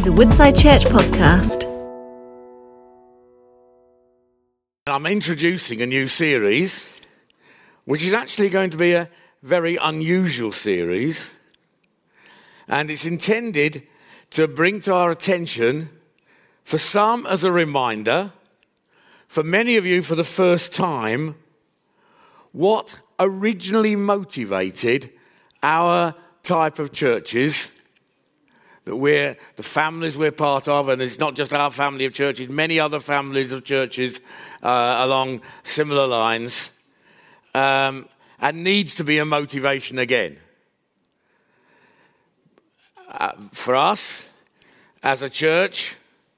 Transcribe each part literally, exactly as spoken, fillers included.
is a Woodside Church podcast. I'm introducing a new series, which is actually going to be a very unusual series. And it's intended to bring to our attention, for some as a reminder, for many of you for the first time, what originally motivated our type of churches that we're, the families we're part of, and it's not just our family of churches, many other families of churches uh, along similar lines, um, and needs to be a motivation again. Uh, for us, as a church,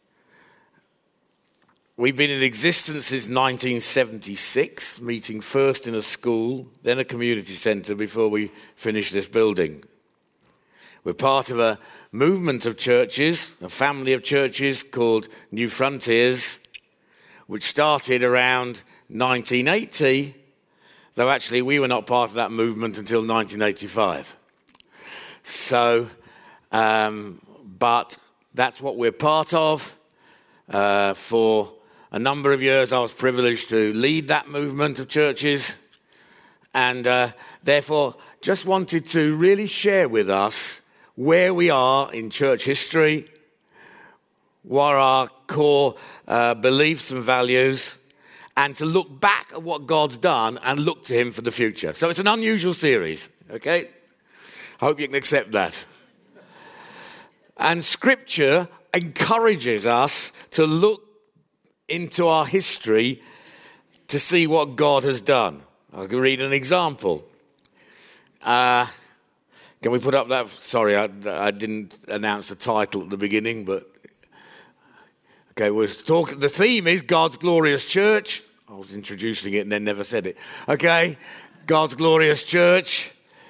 we've been in existence since nineteen seventy-six, meeting first in a school, then a community centre before we finished this building. We're part of a movement of churches, a family of churches called New Frontiers, which started around nineteen eighty, though actually we were not part of that movement until nineteen eighty-five. So, um, but that's what we're part of. Uh, for a number of years I was privileged to lead that movement of churches, and uh, therefore just wanted to really share with us where we are in church history, what are our core uh, beliefs and values, and to look back at what God's done and look to him for the future. So it's an unusual series, okay? I hope you can accept that. And Scripture encourages us to look into our history to see what God has done. I'll read an example. Uh... Can we put up that? Sorry, I, I didn't announce the title at the beginning, but okay, we're talking. The theme is God's Glorious Church. I was introducing it and then never said it. Okay, God's Glorious Church,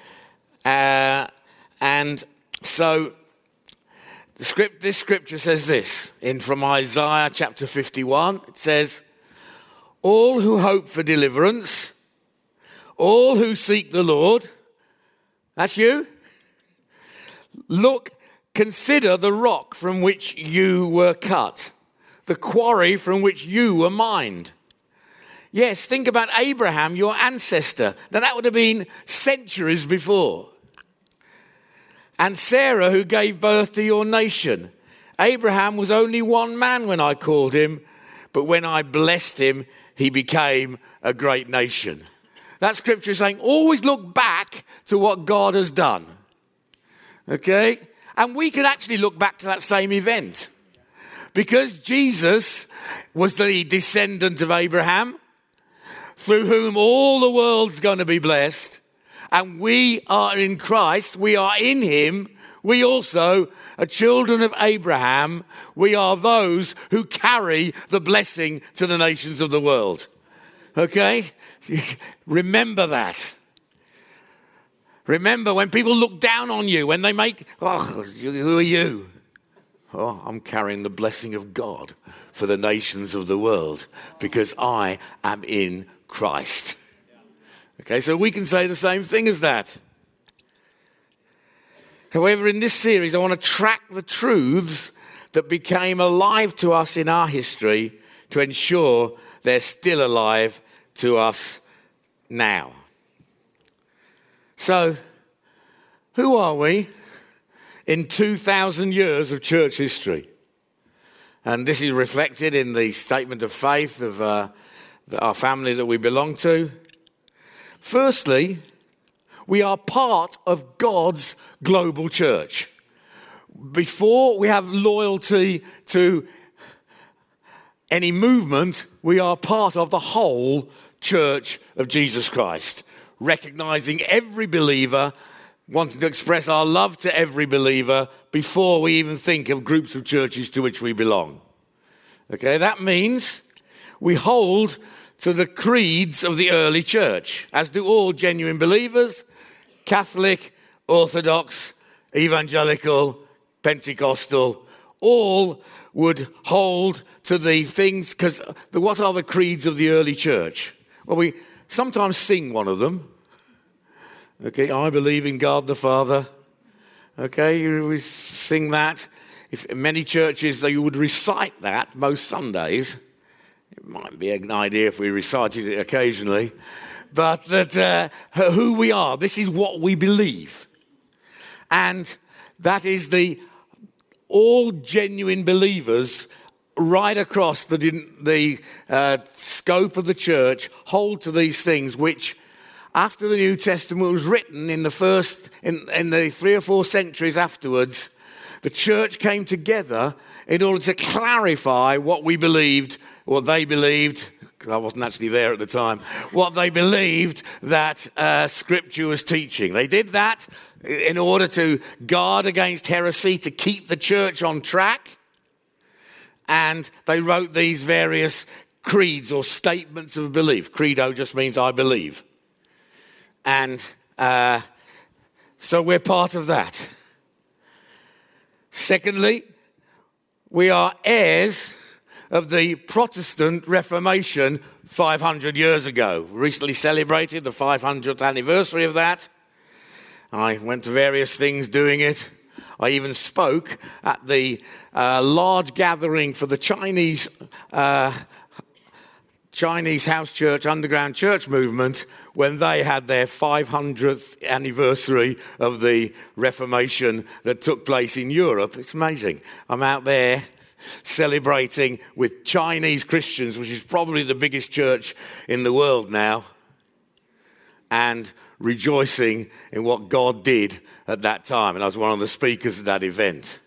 uh, and so the script. This scripture says this in from Isaiah chapter fifty-one. It says, "All who hope for deliverance, all who seek the Lord." That's you. Look, consider the rock from which you were cut, the quarry from which you were mined. Yes, think about Abraham, your ancestor. Now that would have been centuries before. And Sarah, who gave birth to your nation. Abraham was only one man when I called him, but when I blessed him, he became a great nation. That scripture is saying, always look back to what God has done. Okay? And we can actually look back to that same event. Because Jesus was the descendant of Abraham, through whom all the world's going to be blessed, and we are in Christ, we are in him, we also are children of Abraham, we are those who carry the blessing to the nations of the world. Okay? Remember that. Remember when people look down on you, when they make, oh, who are you? Oh, I'm carrying the blessing of God for the nations of the world because I am in Christ. Okay, so we can say the same thing as that. However, in this series, I want to track the truths that became alive to us in our history to ensure they're still alive to us now. So, who are we in two thousand years of church history? And this is reflected in the statement of faith of uh, our family that we belong to. Firstly, we are part of God's global church. Before we have loyalty to any movement, we are part of the whole Church of Jesus Christ, recognizing every believer, wanting to express our love to every believer before we even think of groups of churches to which we belong. Okay, that means we hold to the creeds of the early church, as do all genuine believers, Catholic, Orthodox, Evangelical, Pentecostal, all would hold to the things, because what are the creeds of the early church? Well, we sometimes sing one of them. Okay, I believe in God the Father. Okay, we sing that. if in many churches they would recite that most Sundays. It might be an idea if we recited it occasionally. But that uh, who we are, this is what we believe. And that is the all genuine believers right across the, the uh, scope of the church hold to these things, which after the New Testament was written in the first, in, in the three or four centuries afterwards, the church came together in order to clarify what we believed, what they believed, because I wasn't actually there at the time, what they believed that uh, Scripture was teaching. They did that in order to guard against heresy, to keep the church on track. And they wrote these various creeds or statements of belief. Credo just means I believe. And uh, so we're part of that. Secondly, we are heirs of the Protestant Reformation five hundred years ago. We recently celebrated the five hundredth anniversary of that. I went to various things doing it. I even spoke at the uh, large gathering for the Chinese uh, Chinese house church, underground church movement, when they had their five hundredth anniversary of the Reformation that took place in Europe. It's amazing. I'm out there celebrating with Chinese Christians, which is probably the biggest church in the world now, and rejoicing in what God did at that time. And I was one of the speakers at that event.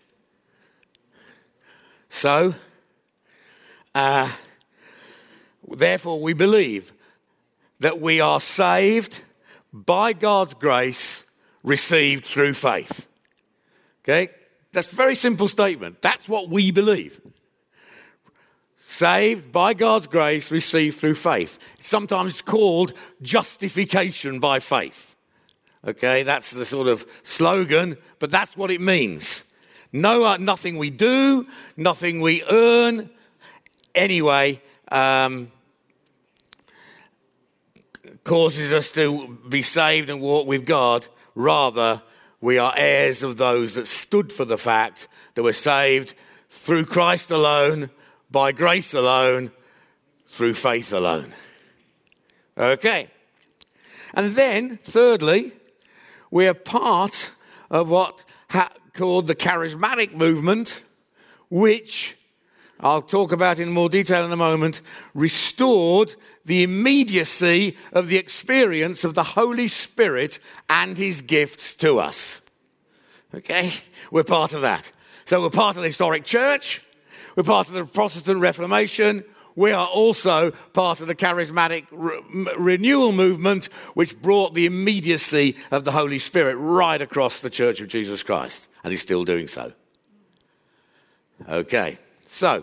So, uh, therefore, we believe that we are saved by God's grace, received through faith. Okay? That's a very simple statement. That's what we believe. Saved by God's grace, received through faith. It's sometimes called justification by faith. Okay, that's the sort of slogan, but that's what it means. No, uh, nothing we do, nothing we earn. Anyway, um, causes us to be saved and walk with God. Rather, we are heirs of those that stood for the fact that we're saved through Christ alone, by grace alone, through faith alone. Okay. And then, thirdly, we are part of what ha- called the charismatic movement, which I'll talk about in more detail in a moment, restored the immediacy of the experience of the Holy Spirit and his gifts to us. Okay? We're part of that. So we're part of the historic church. We're part of the Protestant Reformation. We are also part of the charismatic re- renewal movement, which brought the immediacy of the Holy Spirit right across the Church of Jesus Christ. And he's still doing so. Okay. So,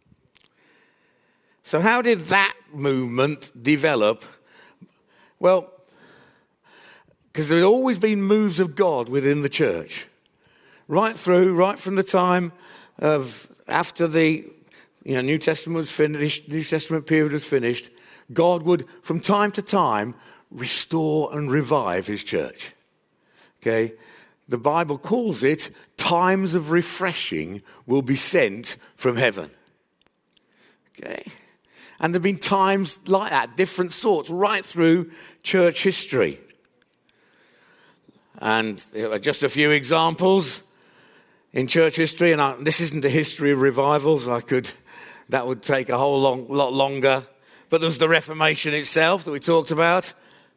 so how did that movement develop? Well, because there had always been moves of God within the church. Right through, right from the time of after the you know, New Testament was finished, New Testament period was finished, God would, from time to time, restore and revive his church. Okay? The Bible calls it times of refreshing will be sent from heaven. Okay? And there have been times like that, different sorts, right through church history. And just a few examples in church history, and I, this isn't a history of revivals. I could, that would take a whole long, lot longer. But there's the Reformation itself that we talked about.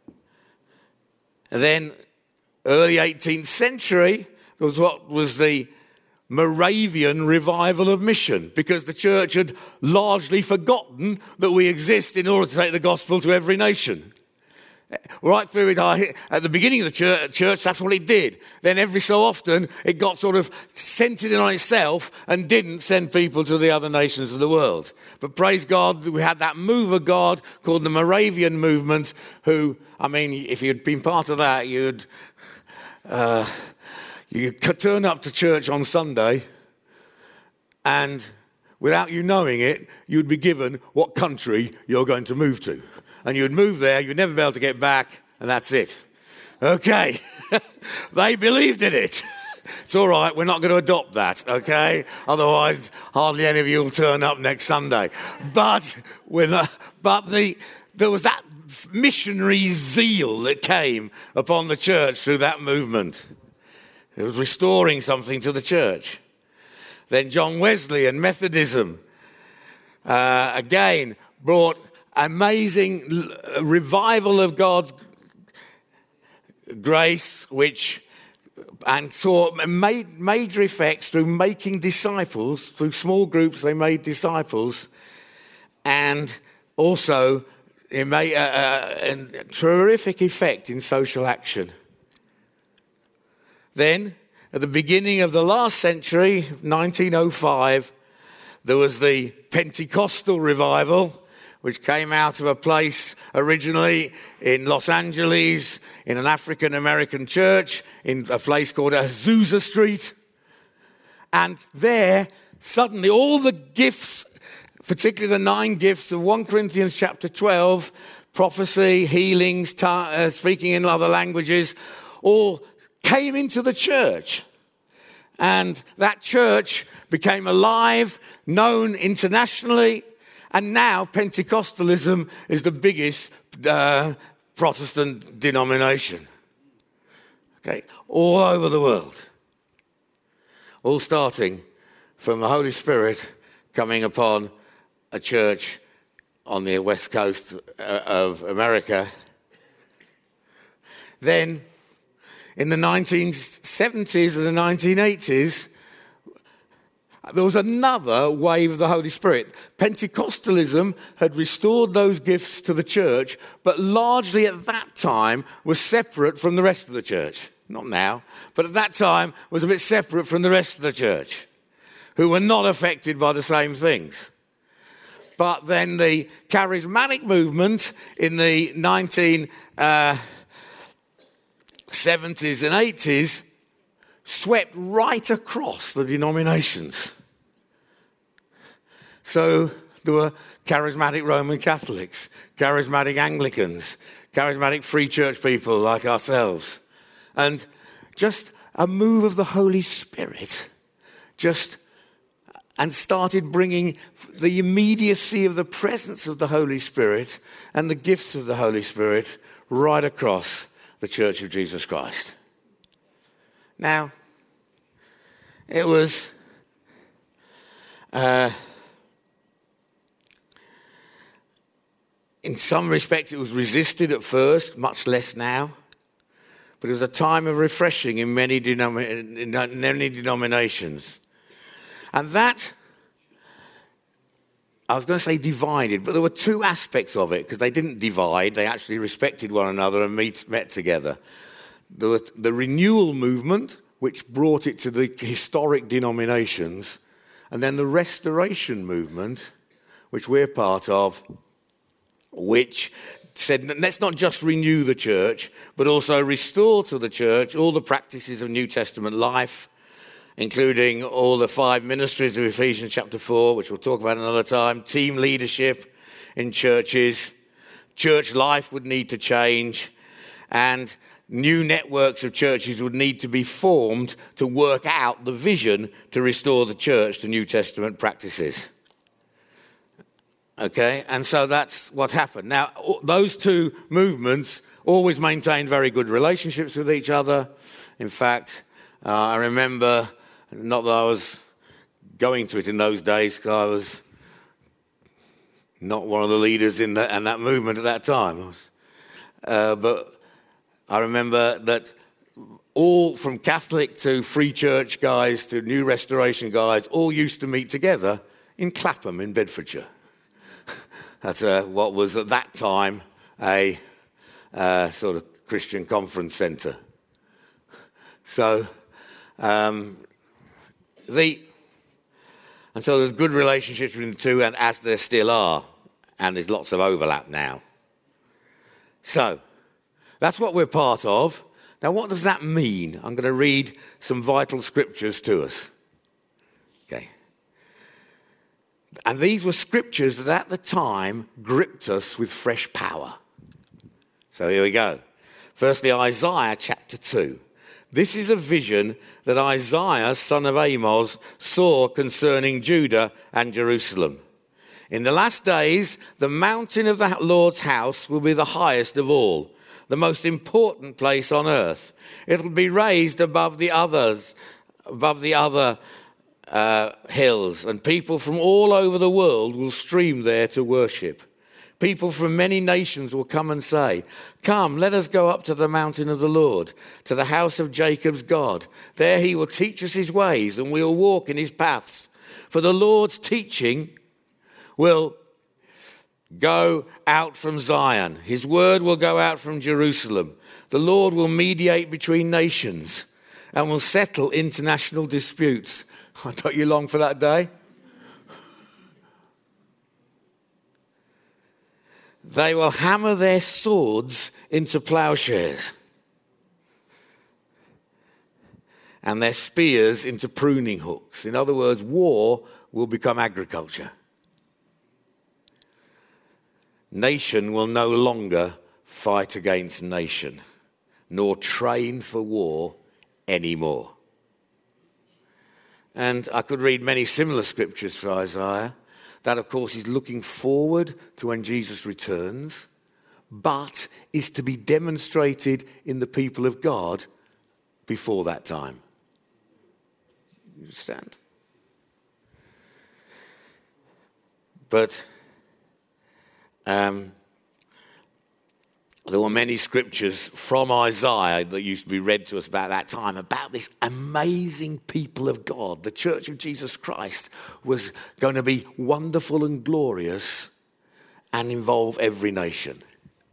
And then early eighteenth century, there was what was the Moravian revival of mission, because the church had largely forgotten that we exist in order to take the gospel to every nation. Right through it, at the beginning of the church, church, that's what it did. Then every so often, it got sort of centered in on itself and didn't send people to the other nations of the world. But praise God, we had that move of God called the Moravian movement, who, I mean, if you'd been part of that, you'd, uh, you could turn up to church on Sunday and without you knowing it, you'd be given what country you're going to move to. And you'd move there, you'd never be able to get back, and that's it. Okay. They believed in it. It's all right, we're not going to adopt that, okay? Otherwise, hardly any of you will turn up next Sunday. But we're not, but the there was that missionary zeal that came upon the church through that movement. It was restoring something to the church. Then John Wesley and Methodism, uh, again, brought amazing revival of God's grace, which and saw made major effects through making disciples. Through small groups, they made disciples, and also it made a, a, a terrific effect in social action. Then, at the beginning of the last century, nineteen oh five, there was the Pentecostal revival, which came out of a place originally in Los Angeles, in an African-American church, in a place called Azusa Street. And there, suddenly, all the gifts, particularly the nine gifts of First Corinthians chapter twelve, prophecy, healings, ta- uh, speaking in other languages, all came into the church. And that church became alive, known internationally, and now Pentecostalism is the biggest uh, Protestant denomination. Okay, all over the world. All starting from the Holy Spirit coming upon a church on the west coast of America. Then, in the nineteen seventies and the nineteen eighties, there was another wave of the Holy Spirit. Pentecostalism had restored those gifts to the church, but largely at that time was separate from the rest of the church. Not now, but at that time was a bit separate from the rest of the church, who were not affected by the same things. But then the charismatic movement in the nineteen seventies and eighties swept right across the denominations. So there were charismatic Roman Catholics, charismatic Anglicans, charismatic free church people like ourselves. And just a move of the Holy Spirit just and started bringing the immediacy of the presence of the Holy Spirit and the gifts of the Holy Spirit right across the Church of Jesus Christ. Now, it was uh, in some respects it was resisted at first, much less now. But it was a time of refreshing in many, denomin- in many denominations. And that, I was going to say divided, but there were two aspects of it, because they didn't divide, they actually respected one another and meet, met together. There was the renewal movement, which brought it to the historic denominations, and then the restoration movement, which we're part of, which said, let's not just renew the church, but also restore to the church all the practices of New Testament life, including all the five ministries of Ephesians chapter four, which we'll talk about another time, team leadership in churches, church life would need to change, and new networks of churches would need to be formed to work out the vision to restore the church to New Testament practices. Okay, and so that's what happened. Now, those two movements always maintained very good relationships with each other. In fact, uh, I remember, not that I was going to it in those days, because I was not one of the leaders in, the, in that movement at that time. Uh, but I remember that all from Catholic to Free Church guys to New Restoration guys all used to meet together in Clapham in Bedfordshire. That's uh, what was at that time a uh, sort of Christian conference centre. So, um, the and so there's good relationships between the two, and as there still are, and there's lots of overlap now. So, that's what we're part of. Now, what does that mean? I'm going to read some vital scriptures to us. Okay. And these were scriptures that at the time gripped us with fresh power. So here we go. Firstly, Isaiah chapter two. This is a vision that Isaiah, son of Amos, saw concerning Judah and Jerusalem. In the last days, the mountain of the Lord's house will be the highest of all, the most important place on earth. It will be raised above the others, above the other uh, hills, and people from all over the world will stream there to worship. People from many nations will come and say, "Come, let us go up to the mountain of the Lord, to the house of Jacob's God. There he will teach us his ways, and we will walk in his paths. For the Lord's teaching will go out from Zion. His word will go out from Jerusalem. The Lord will mediate between nations and will settle international disputes." I don't you long for that day? They will hammer their swords into plowshares and their spears into pruning hooks. In other words, war will become agriculture. Nation will no longer fight against nation, nor train for war anymore. And I could read many similar scriptures for Isaiah. That, of course, is looking forward to when Jesus returns, but is to be demonstrated in the people of God before that time. You understand? But um, there were many scriptures from Isaiah that used to be read to us about that time, about this amazing people of God. The Church of Jesus Christ was going to be wonderful and glorious and involve every nation.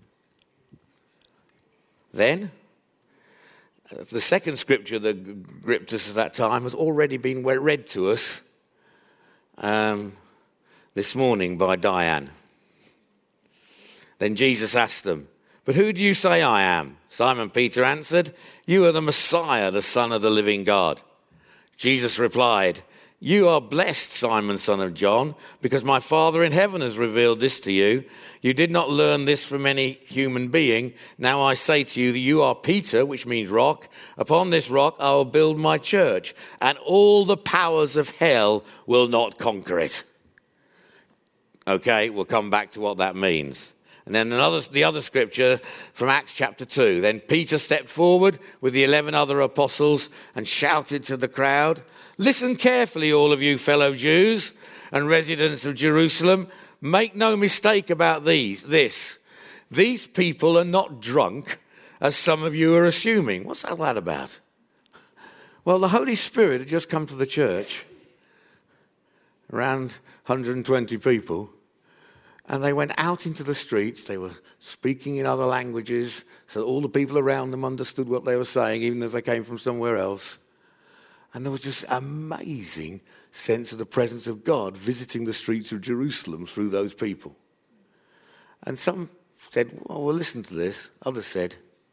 Then, the second scripture that gripped us at that time has already been read to us um, this morning by Diane. Then Jesus asked them, "But who do you say I am?" Simon Peter answered, "You are the Messiah, the Son of the living God." Jesus replied, "You are blessed, Simon, son of John, because my Father in heaven has revealed this to you. You did not learn this from any human being. Now I say to you that you are Peter," which means rock. "Upon this rock I will build my church, and all the powers of hell will not conquer it." Okay, we'll come back to what that means. And then another, the other scripture from Acts chapter two. Then Peter stepped forward with the eleven other apostles and shouted to the crowd, "Listen carefully, all of you fellow Jews and residents of Jerusalem. Make no mistake about these. This, these people are not drunk, as some of you are assuming." What's all that about? Well, the Holy Spirit had just come to the church, around one hundred twenty people. And they went out into the streets. They were speaking in other languages so that all the people around them understood what they were saying, even if they came from somewhere else. And there was just an amazing sense of the presence of God visiting the streets of Jerusalem through those people. And some said, "Well, we'll listen to this." Others said,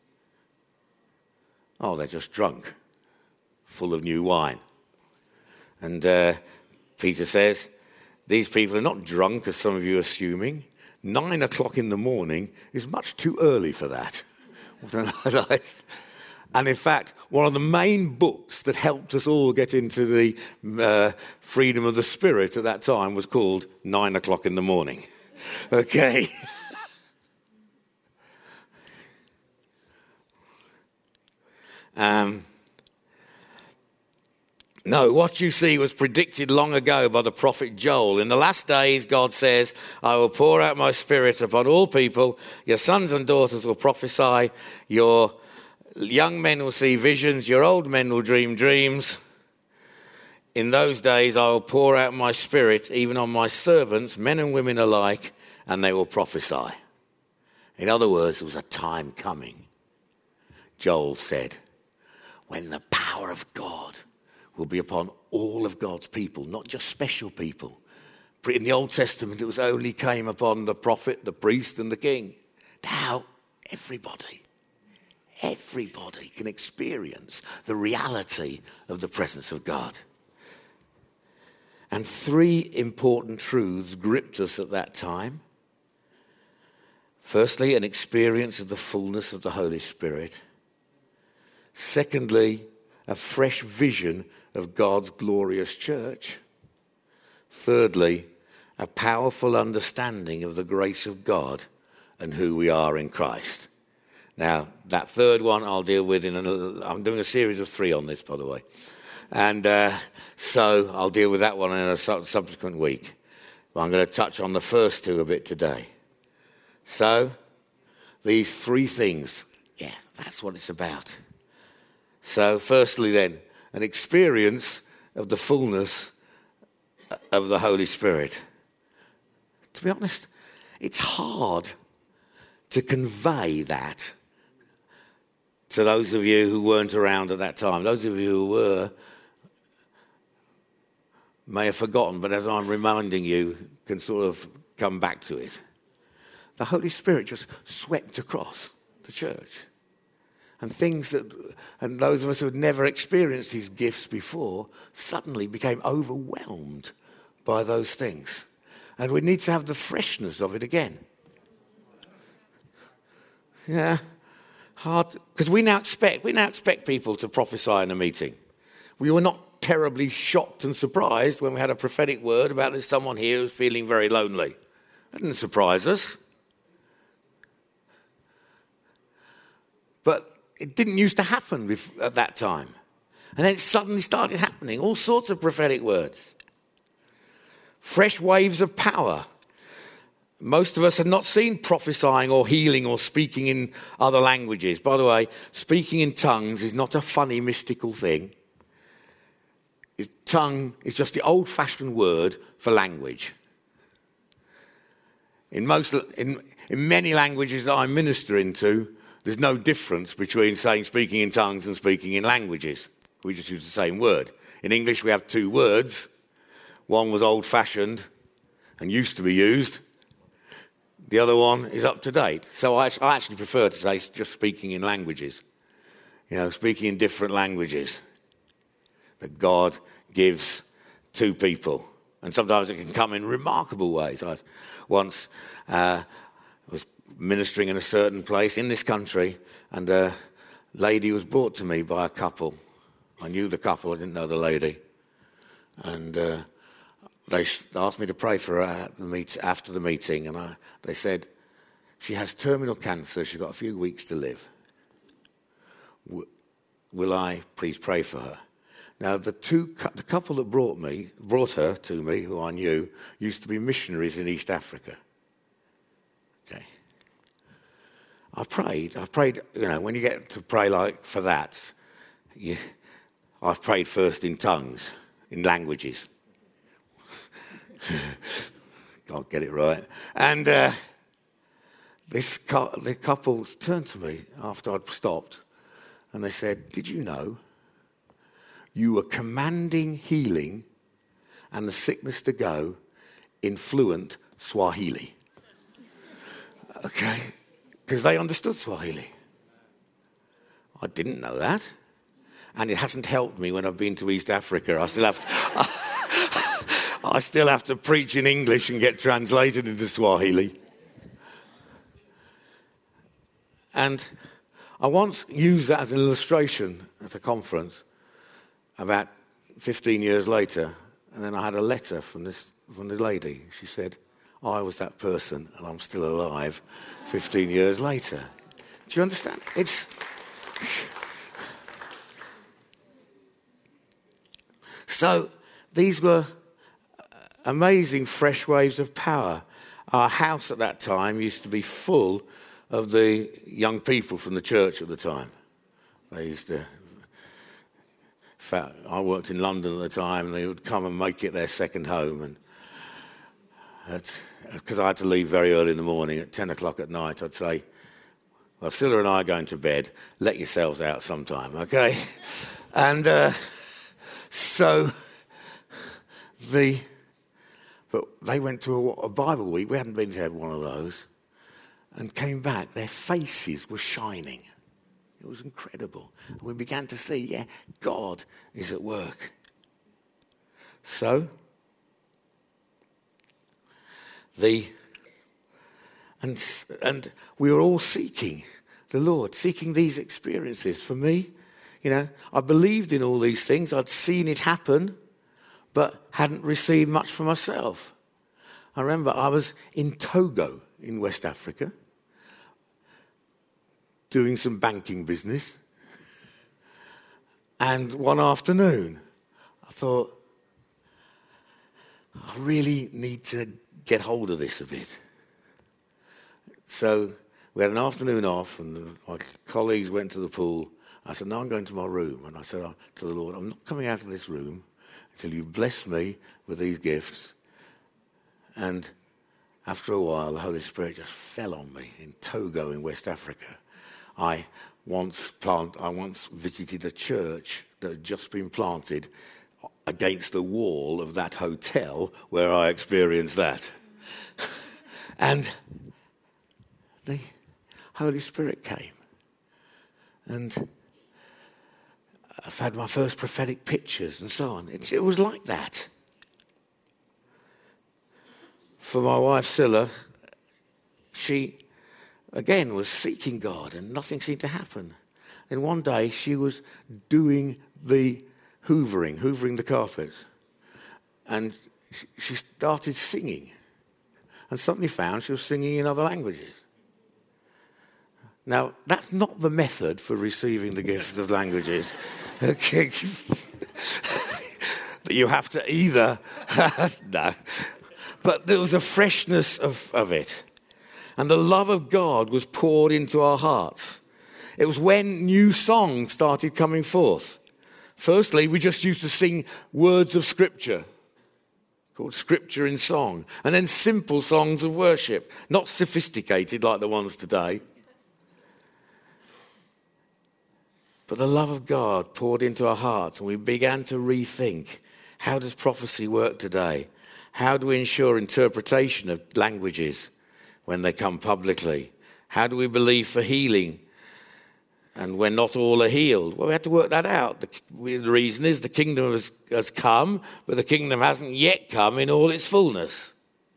"Oh, they're just drunk, full of new wine." And uh, Peter says, "These people are not drunk, as some of you are assuming. Nine o'clock in the morning is much too early for that." And in fact, one of the main books that helped us all get into the uh, freedom of the Spirit at that time was called Nine O'Clock in the Morning. Okay. um. No, what you see was predicted long ago by the prophet Joel. In the last days, God says, "I will pour out my Spirit upon all people. Your sons and daughters will prophesy. Your young men will see visions. Your old men will dream dreams. In those days, I will pour out my Spirit even on my servants, men and women alike, and they will prophesy." In other words, there was a time coming, Joel said, when the power of God will be upon all of God's people, not just special people. In the Old Testament, it was only came upon the prophet, the priest, and the king. Now, everybody, everybody can experience the reality of the presence of God. And three important truths gripped us at that time. Firstly, an experience of the fullness of the Holy Spirit. Secondly, a fresh vision of God's glorious church. Thirdly, a powerful understanding of the grace of God and who we are in Christ. Now, that third one I'll deal with in a, I'm doing a series of three on this, by the way. And uh, so I'll deal with that one in a su- subsequent week. But I'm going to touch on the first two a bit today. So, these three things, yeah, that's what it's about. So, firstly then, an experience of the fullness of the Holy Spirit. To be honest, it's hard to convey that to those of you who weren't around at that time. Those of you who were may have forgotten, but as I'm reminding you, can sort of come back to it. The Holy Spirit just swept across the church. And things that, and those of us who had never experienced his gifts before, suddenly became overwhelmed by those things. And we need to have the freshness of it again. Yeah, hard, because we now expect, we now expect people to prophesy in a meeting. We were not terribly shocked and surprised when we had a prophetic word about there's someone here who's feeling very lonely. That didn't surprise us. But it didn't used to happen at that time. And then it suddenly started happening. All sorts of prophetic words. Fresh waves of power. Most of us had not seen prophesying or healing or speaking in other languages. By the way, speaking in tongues is not a funny, mystical thing. It's, tongue is just the old-fashioned word for language. In most, in, in many languages that I minister into, there's no difference between saying speaking in tongues and speaking in languages. We just use the same word. In English, we have two words. One was old-fashioned and used to be used. The other one is up to date. So I, I actually prefer to say just speaking in languages. You know, speaking in different languages that God gives to people. And sometimes it can come in remarkable ways. I once uh, was ministering in a certain place in this country, and a lady was brought to me by a couple. I knew the couple, I didn't know the lady. And uh, they asked me to pray for her at the meet, after the meeting, and I, they said, she has terminal cancer, she's got a few weeks to live. W- will I please pray for her? Now, the two, the couple that brought me, brought her to me, who I knew, used to be missionaries in East Africa. Okay. I prayed, I prayed, you know, when you get to pray like for that, you, I've prayed first in tongues, in languages. Can't get it right. And uh, this cu- the couple turned to me after I'd stopped, and they said, did you know you were commanding healing and the sickness to go in fluent Swahili? Okay, because they understood Swahili. I didn't know that. And it hasn't helped me when I've been to East Africa. I still have to, I still have to preach in English and get translated into Swahili. And I once used that as an illustration at a conference about fifteen years later. And then I had a letter from this from the lady. She said, I was that person and I'm still alive fifteen years later. Do you understand? It's... So these were amazing fresh waves of power. Our house at that time used to be full of the young people from the church at the time. They used to... In fact, I worked in London at the time, and they would come and make it their second home. And because I had to leave very early in the morning, at ten o'clock at night, I'd say, well, Scylla and I are going to bed. Let yourselves out sometime, okay? And... Uh, So, the, but they went to a, a Bible week. We hadn't been to one of those, and came back. Their faces were shining. It was incredible. And we began to see, yeah, God is at work. So, the, and and we were all seeking the Lord, seeking these experiences. For me, You know, I believed in all these things. I'd seen it happen, but hadn't received much for myself. I remember I was in Togo in West Africa doing some banking business. And one afternoon, I thought, I really need to get hold of this a bit. So we had an afternoon off, and my colleagues went to the pool. I said, no, I'm going to my room. And I said to the Lord, I'm not coming out of this room until you bless me with these gifts. And after a while, the Holy Spirit just fell on me in Togo in West Africa. I once plant, I once visited a church that had just been planted against the wall of that hotel where I experienced that. And the Holy Spirit came. And I've had my first prophetic pictures and so on. It's, it was like that. For my wife, Scylla, she, again, was seeking God and nothing seemed to happen. And one day she was doing the hoovering, hoovering the carpets. And she started singing. And suddenly found she was singing in other languages. Now, that's not the method for receiving the gift of languages. Okay. You have to either... no. But there was a freshness of, of it. And the love of God was poured into our hearts. It was when new songs started coming forth. Firstly, we just used to sing words of Scripture, called Scripture in Song. And then simple songs of worship, not sophisticated like the ones today. But the love of God poured into our hearts, and we began to rethink, how does prophecy work today? How do we ensure interpretation of languages when they come publicly? How do we believe for healing and when not all are healed? Well, we had to work that out. The, the reason is the kingdom has, has come, but the kingdom hasn't yet come in all its fullness.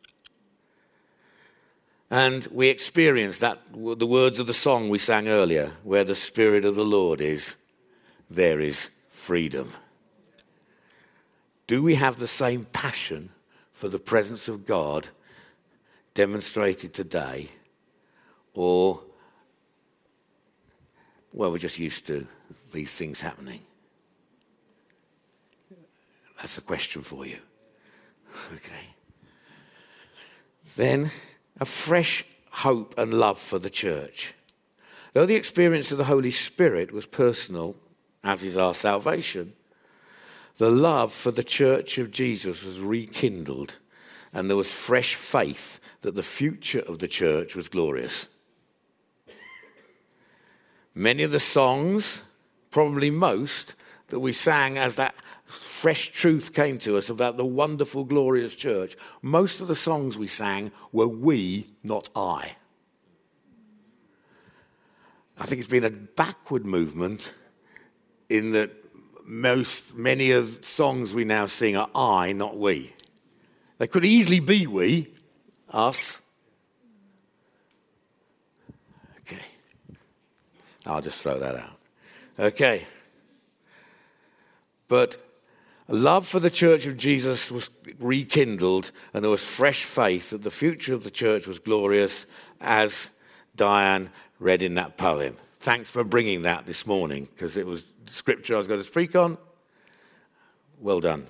And we experienced that, the words of the song we sang earlier, where the Spirit of the Lord is, there is freedom. Do we have the same passion for the presence of God demonstrated today? Or, well, we're just used to these things happening? That's a question for you. Okay. Then, a fresh hope and love for the church. Though the experience of the Holy Spirit was personal, as is our salvation, the love for the church of Jesus was rekindled, and there was fresh faith that the future of the church was glorious. Many of the songs, probably most, that we sang as that fresh truth came to us about the wonderful, glorious church, most of the songs we sang were we, not I. I think it's been a backward movement in that most, many of the songs we now sing are I, not we. They could easily be we, us. Okay. I'll just throw that out. Okay. But love for the church of Jesus was rekindled, and there was fresh faith that the future of the church was glorious, as Diane read in that poem. Thanks for bringing that this morning, because it was scripture I was going to speak on. Well done.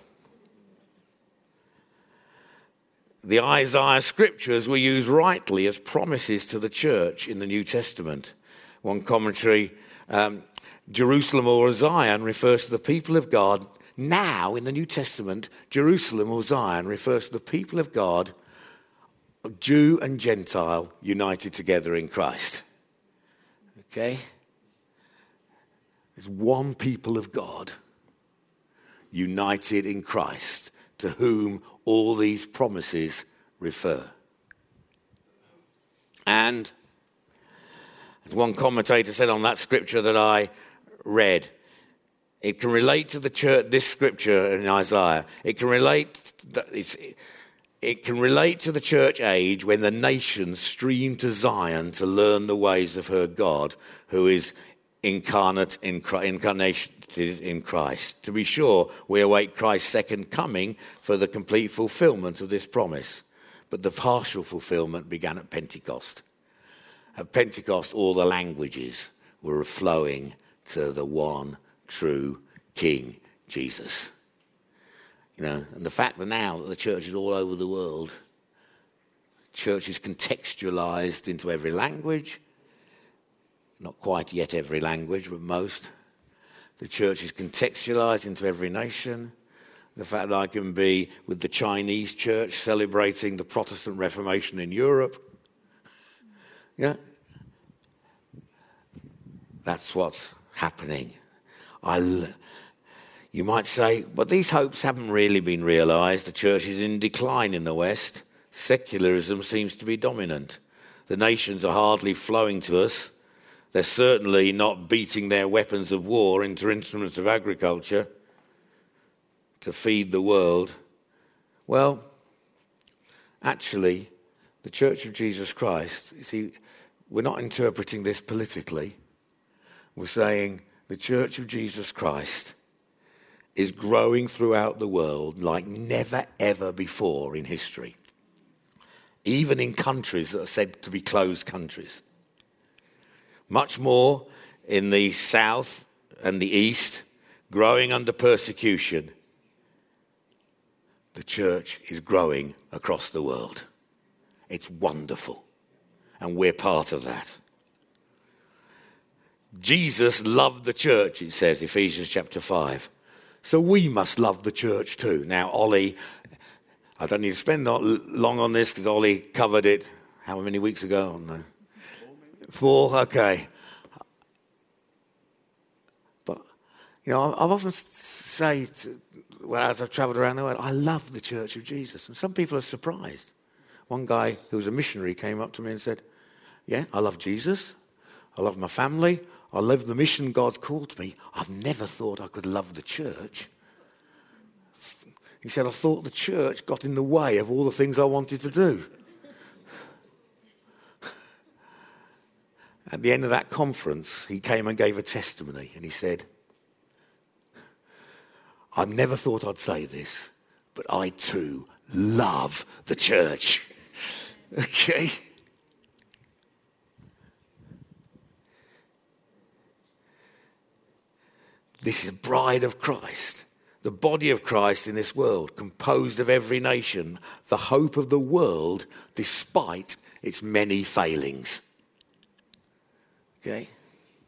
The Isaiah scriptures were used rightly as promises to the church in the New Testament. One commentary, um, Jerusalem or Zion refers to the people of God. Now, in the New Testament, Jerusalem or Zion refers to the people of God, Jew and Gentile, united together in Christ. Okay? There's one people of God, united in Christ, to whom all these promises refer. And, as one commentator said on that scripture that I read, it can relate to the church, this scripture in Isaiah, it can relate, it's, it can relate to the church age when the nations stream to Zion to learn the ways of her God, who is incarnate in Christ, incarnated in Christ. To be sure, we await Christ's second coming for the complete fulfillment of this promise. But the partial fulfillment began at Pentecost. At Pentecost, all the languages were flowing to the one true King, Jesus. You know, and the fact that now that the church is all over the world, church is contextualized into every language, not quite yet every language, but most. The church is contextualized into every nation. The fact that I can be with the Chinese church celebrating the Protestant Reformation in Europe. Yeah. That's what's happening. I, you might say, but these hopes haven't really been realized. The church is in decline in the West. Secularism seems to be dominant. The nations are hardly flowing to us. They're certainly not beating their weapons of war into instruments of agriculture to feed the world. Well, actually, the Church of Jesus Christ, you see, we're not interpreting this politically. We're saying the Church of Jesus Christ is growing throughout the world like never, ever before in history. Even in countries that are said to be closed countries. Much more in the south and the east, growing under persecution. The church is growing across the world. It's wonderful. And we're part of that. Jesus loved the church, it says, Ephesians chapter five. So we must love the church too. Now, Ollie, I don't need to spend not long on this because Ollie covered it how many weeks ago? I don't know. Four, okay. But, you know, I've often say, to, well, as I've travelled around the world, I love the Church of Jesus. And some people are surprised. One guy who was a missionary came up to me and said, yeah, I love Jesus. I love my family. I love the mission God's called me. I've never thought I could love the church. He said, I thought the church got in the way of all the things I wanted to do. At the end of that conference, he came and gave a testimony, and he said, I never thought I'd say this, but I too love the church. Okay? This is the bride of Christ, the body of Christ in this world, composed of every nation, the hope of the world despite its many failings. Okay?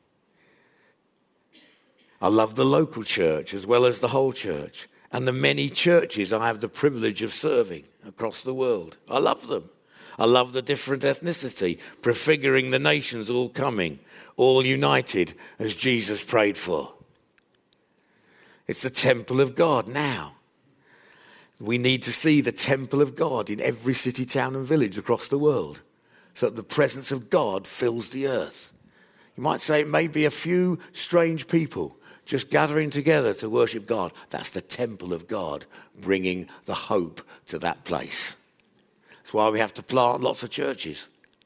I love the local church as well as the whole church and the many churches I have the privilege of serving across the world. I love them. I love the different ethnicity, prefiguring the nations all coming, all united as Jesus prayed for. It's the temple of God now. We need to see the temple of God in every city, town and village across the world so that the presence of God fills the earth. You might say it may be a few strange people just gathering together to worship God. That's the temple of God, bringing the hope to that place. That's why we have to plant lots of churches.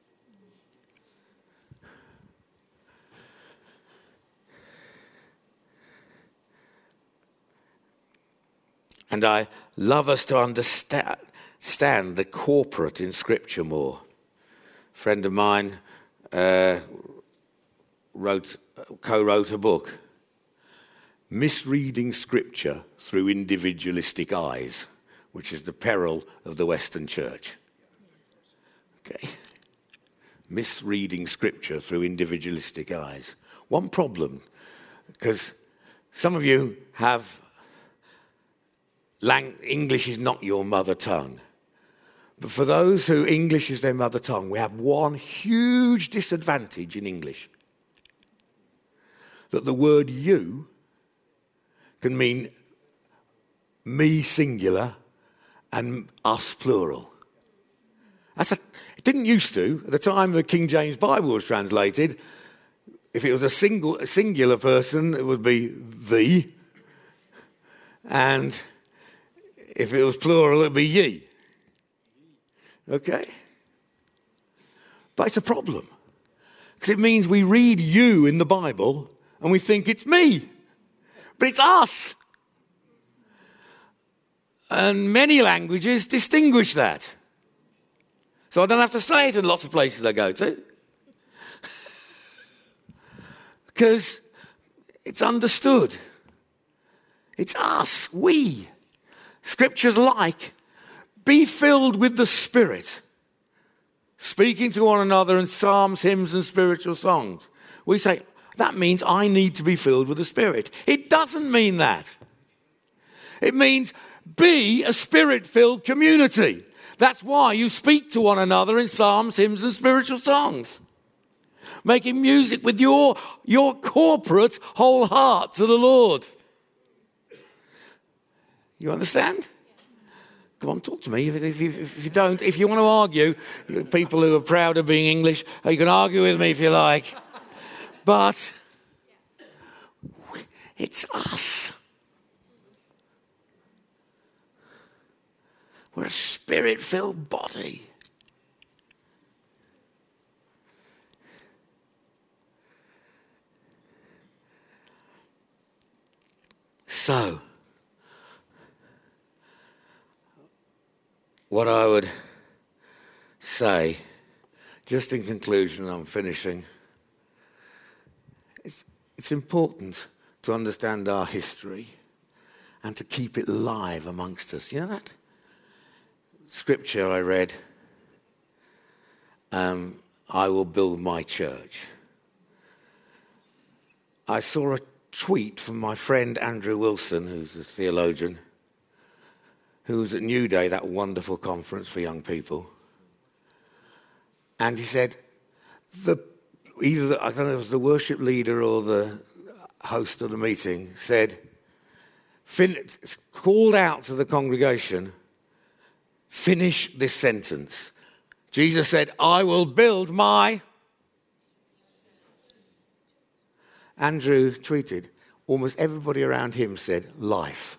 And I love us to understand the corporate in Scripture more. A friend of mine uh, wrote, co-wrote a book, Misreading Scripture Through Individualistic Eyes, which is the peril of the Western Church. Okay. Misreading Scripture through individualistic eyes. One problem, because some of you have, lang- English is not your mother tongue. But for those who English is their mother tongue, we have one huge disadvantage in English. That the word you can mean me singular and us plural. That's a, it didn't used to. At the time the King James Bible was translated, if it was a single a singular person, it would be thee. And if it was plural, it would be ye. Okay? But it's a problem. Because it means we read you in the Bible and we think it's me. But it's us. And many languages distinguish that. So I don't have to say it in lots of places I go to. Because it's understood. It's us, we. Scriptures like, be filled with the Spirit, speaking to one another in psalms, hymns, and spiritual songs. We say, that means I need to be filled with the Spirit. It doesn't mean that. It means be a Spirit-filled community. That's why you speak to one another in psalms, hymns, and spiritual songs. Making music with your, your corporate whole heart to the Lord. You understand? Come on, talk to me. If, if, if you don't, if you want to argue, people who are proud of being English, you can argue with me if you like. But it's us. We're a Spirit-filled body. So, what I would say, just in conclusion, I'm finishing, it's, it's important to understand our history and to keep it live amongst us. You know that? Scripture I read, um, I will build my church. I saw a tweet from my friend Andrew Wilson, who's a theologian, who was at New Day, that wonderful conference for young people. And he said, the, either the, I don't know if it was the worship leader or the host of the meeting, said, fin- called out to the congregation, finish this sentence. Jesus said, I will build my... Andrew tweeted, almost everybody around him said, life.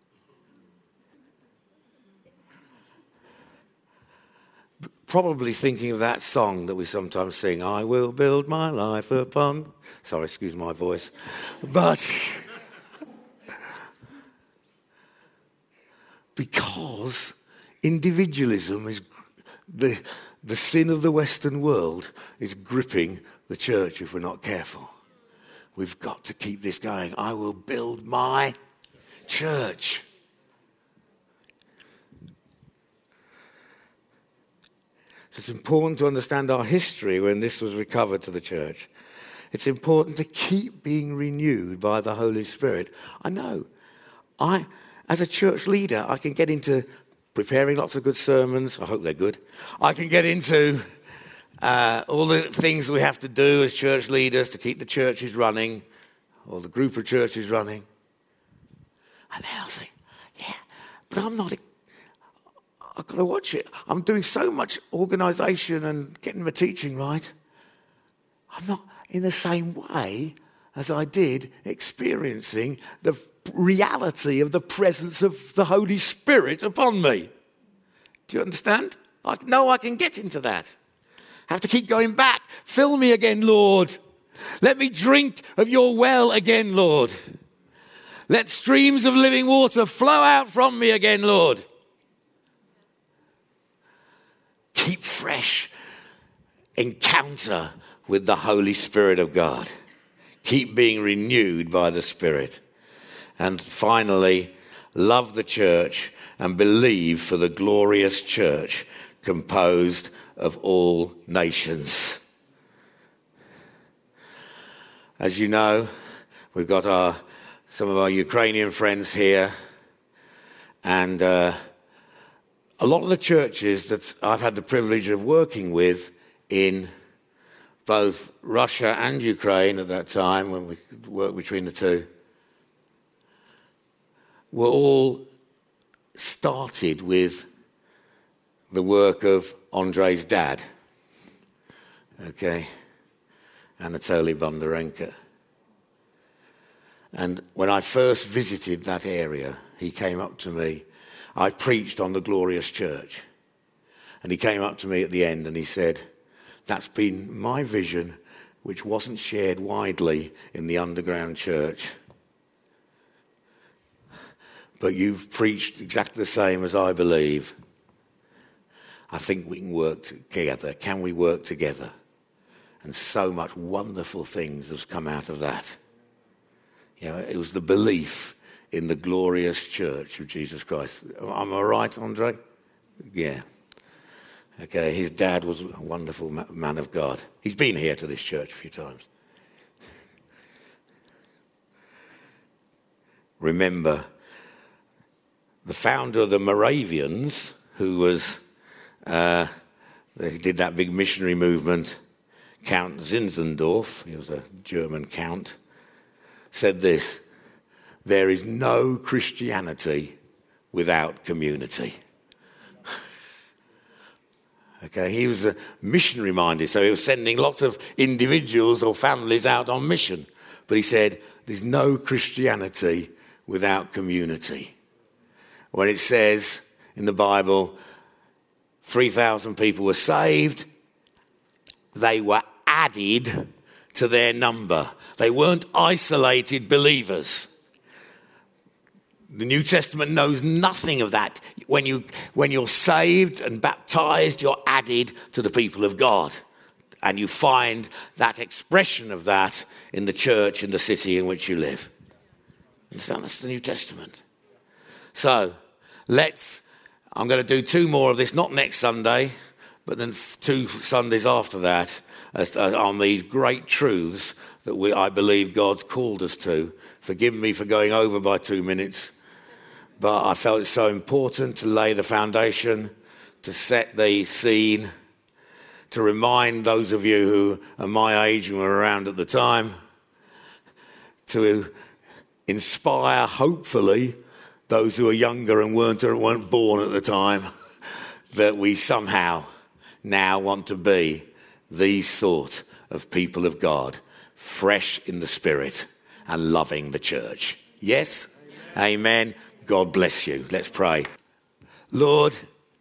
Probably thinking of that song that we sometimes sing, I will build my life upon... Sorry, excuse my voice. But because individualism is... The, the sin of the Western world is gripping the church if we're not careful. We've got to keep this going. I will build my church. So it's important to understand our history when this was recovered to the church. It's important to keep being renewed by the Holy Spirit. I know, I, as a church leader, I can get into preparing lots of good sermons. I hope they're good. I can get into uh, all the things we have to do as church leaders to keep the churches running, or the group of churches running. And then I'll say, yeah, but I'm not... I've got to watch it. I'm doing so much organisation and getting my teaching right. I'm not in the same way as I did experiencing the reality of the presence of the Holy Spirit upon me. Do you understand? I know I can get into that. I have to keep going back. Fill me again, Lord. Let me drink of your well again, Lord. Let streams of living water flow out from me again, Lord. Keep fresh encounter with the Holy Spirit of God. Keep being renewed by the Spirit. And finally, love the church and believe for the glorious church composed of all nations. As you know, we've got our some of our Ukrainian friends here, and uh, a lot of the churches that I've had the privilege of working with in both Russia and Ukraine at that time, when we worked between the two, were all started with the work of Andrei's dad, okay, Anatoly Bondarenko. And when I first visited that area, he came up to me. I preached on the glorious church. And he came up to me at the end and he said, that's been my vision which wasn't shared widely in the underground church. But you've preached exactly the same as I believe. I think we can work together. Can we work together? And so much wonderful things have come out of that. You know, it was the belief in the glorious church of Jesus Christ. Am I right, Andre? Yeah. Okay, his dad was a wonderful man of God. He's been here to this church a few times. Remember, the founder of the Moravians, who was, uh, they did that big missionary movement, Count Zinzendorf, he was a German count, said this: there is no Christianity without community. Okay, he was a missionary minded, so he was sending lots of individuals or families out on mission. But he said, there's no Christianity without community. When it says in the Bible, three thousand people were saved, they were added to their number. They weren't isolated believers. The New Testament knows nothing of that. When, you, when you're saved and baptized, you're added to the people of God. And you find that expression of that in the church, in the city in which you live. Understand? That's the New Testament. So, let's, I'm going to do two more of this, not next Sunday, but then two Sundays after that, as, uh, on these great truths that we, I believe God's called us to. Forgive me for going over by two minutes. But I felt it's so important to lay the foundation, to set the scene, to remind those of you who are my age and were around at the time, to inspire, hopefully, those who are younger and weren't, or weren't born at the time, that we somehow now want to be these sort of people of God, fresh in the spirit and loving the church. Yes? Amen. Amen. God bless you. Let's pray. Lord,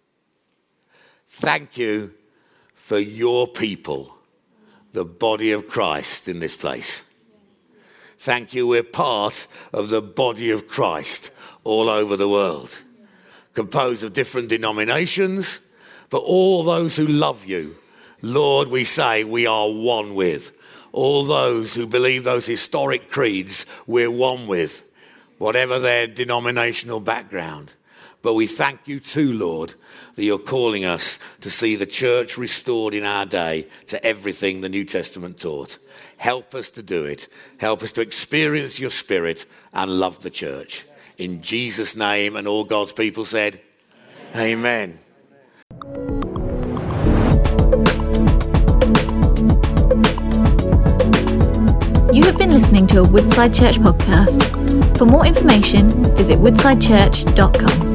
thank you for your people, the body of Christ in this place. Thank you, we're part of the body of Christ all over the world, composed of different denominations, but all those who love you, Lord, we say we are one with. All those who believe those historic creeds, we're one with, whatever their denominational background. But we thank you too, Lord, that you're calling us to see the church restored in our day to everything the New Testament taught. Help us to do it. Help us to experience your spirit and love the church. In Jesus' name, and all God's people said, Amen. Amen. You have been listening to a Woodside Church podcast. For more information, visit woodside church dot com.